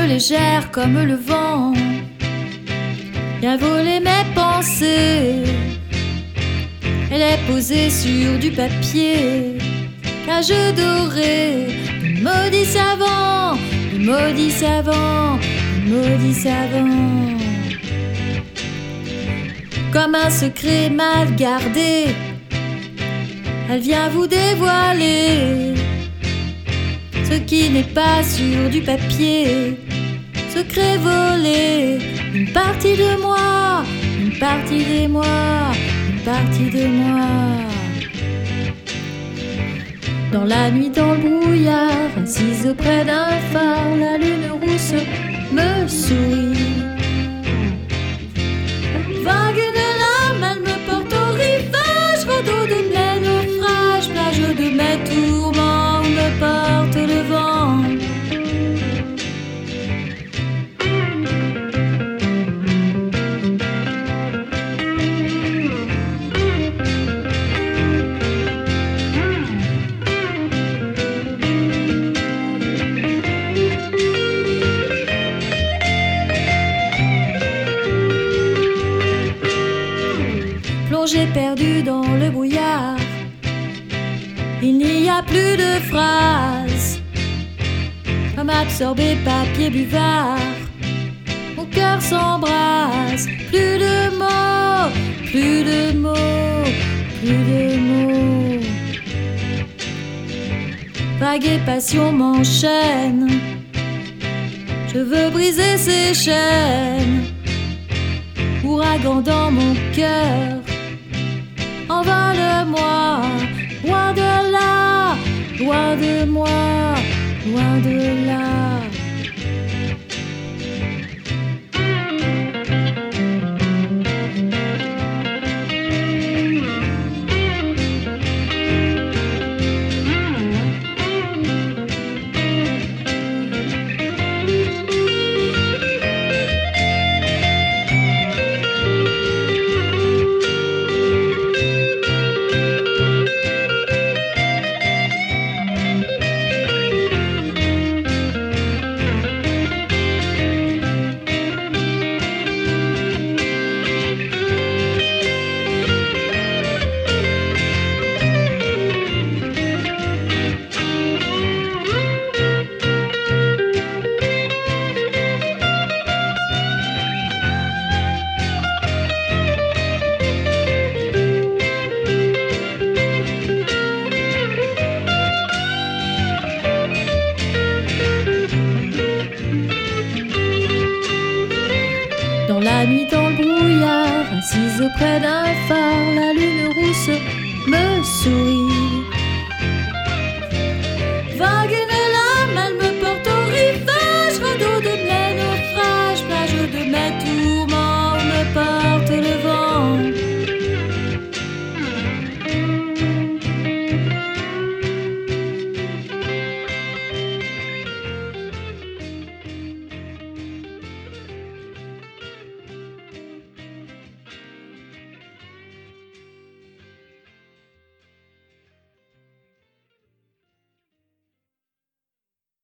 légère comme le vent, vient voler mes pensées. Elle est posée sur du papier, qu'un jeu doré, de maudits savants, de maudits savants, de maudits savants. Comme un secret mal gardé, elle vient vous dévoiler ce qui n'est pas sur du papier. Secret volé, une partie de moi, une partie de moi, une partie de moi. Dans la nuit, dans le brouillard, assise auprès d'un phare, la lune rousse me sourit. Vague de larmes, elle me porte au rivage, radeau de mes naufrages, plage de mes tourments, où me porte le vent. Plongé perdu dans le brouillard, il n'y a plus de phrases. Comme absorbé papier buvard, mon cœur s'embrase. Plus de mots, plus de mots, plus de mots. Vague et passion m'enchaîne, je veux briser ces chaînes. Ouragan dans mon cœur, envole-moi, loin de là, loin de moi, loin de là. Dans la nuit, dans le brouillard, assise auprès d'un phare, la lune